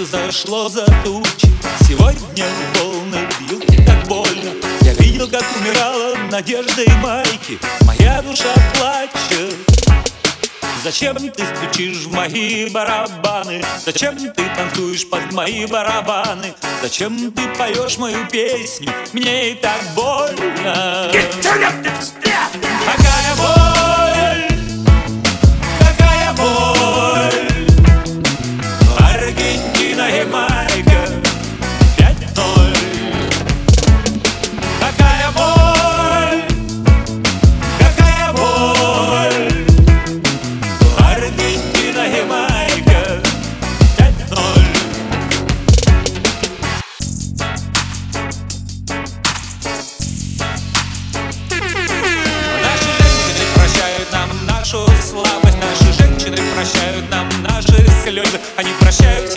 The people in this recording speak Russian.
зашло за тучи. Сегодня волны бьют так больно. Я видел, как умирала надежда и майки. Моя душа плачет. Зачем ты стучишь в мои барабаны? Зачем ты танцуешь под мои барабаны? Зачем ты поешь мою песню? Мне и так больно. Какая боль, какая боль. Аргентина, Ямайка 5:0. Какая боль, какая боль. Аргентина, Ямайка 5:0. Наши женщины прощают нам нашу слабость. Наши женщины прощают нам наши слезы. Они прощают